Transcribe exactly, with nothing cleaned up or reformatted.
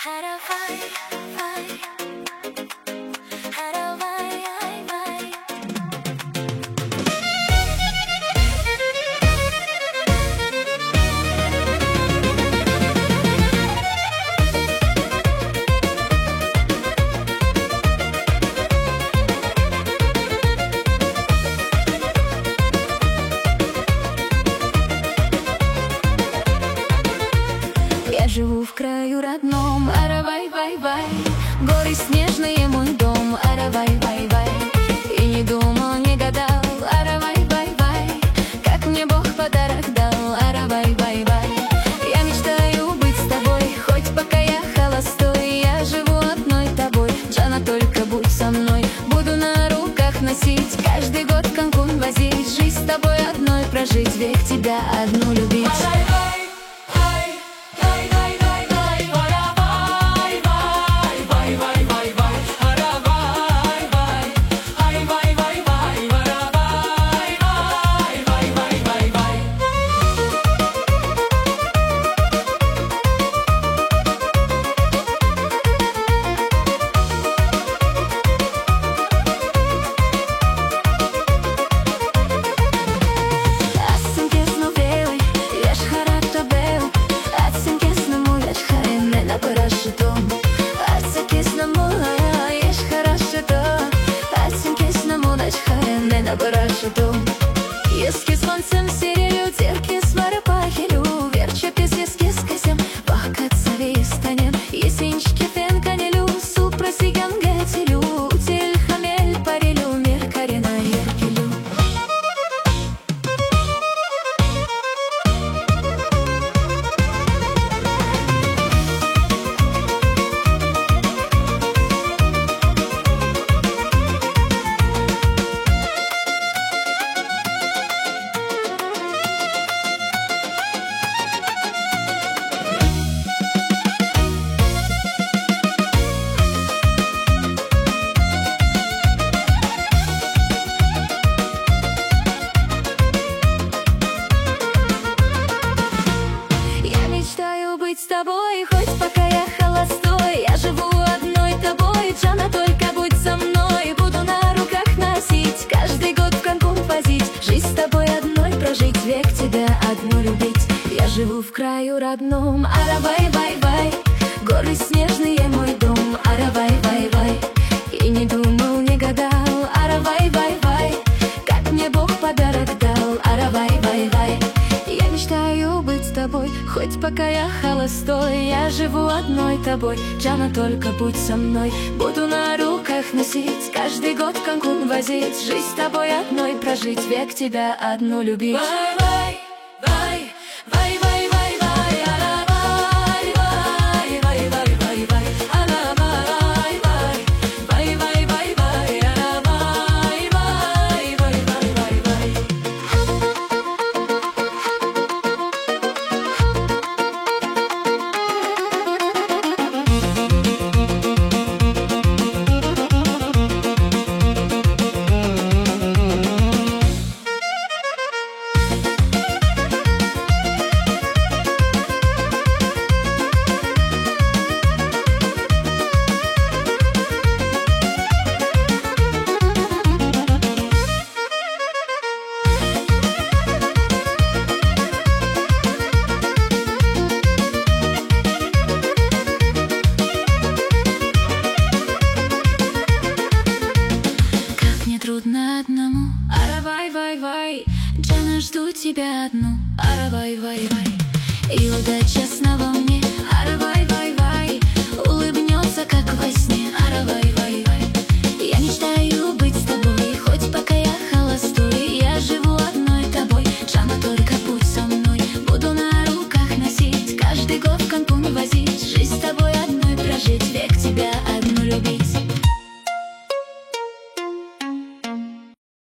Аравай, вай, аравай, ай, вай. Я живу в краю родном, аравай, вай, вай. Горы снежные мой дом, аравай, вай, вай. И не думал, не гадал, аравай, вай, вай. Как мне Бог подарок дал, аравай, вай, вай. Я мечтаю быть с тобой, хоть пока я холостой. Я живу одной тобой, Джана, только будь со мной. Буду на руках носить, каждый год в Канкун возить. Жизнь с тобой одной прожить, век тебя одну любить. Eski svansım seriliyor, terkes var pahilю. Верчу пес кескесем, вахкат savистанем. Есенчики фен канелю, супросиган гетелю. Утель хамель парилю, мир карина еркелю. Мечтаю быть с тобой, хоть пока я холостой. Я живу одной тобой, Джана, только будь со мной. Буду на руках носить, каждый год в Канкун возить. Жизнь с тобой одной прожить, век тебя одну любить. Я живу в краю родном, аравай, вай, вай. Горы снежные мой дом, аравай, вай, вай. И не думал, не гадал, аравай, вай, вай. Как мне Бог подарок дал, аравай, вай, вай. Я мечтаю быть с тобой, хоть пока я холостой. Я живу одной тобой, Джана, только будь со мной. Буду на руках носить, каждый год в Канкун возить. Жизнь с тобой одной прожить, век тебя одну любить. Вай, вай, вай, вай, вай, вай, вай, аравай, вай, вай, вай, вай, вай, аравай, вай, вай, вай, вай, вай, аравай, вай, вай, вай, вай, вай. Трудно одному, аравай, вай, вай. Джана, жду тебя одну, аравай, вай, вай. И удача снова мне,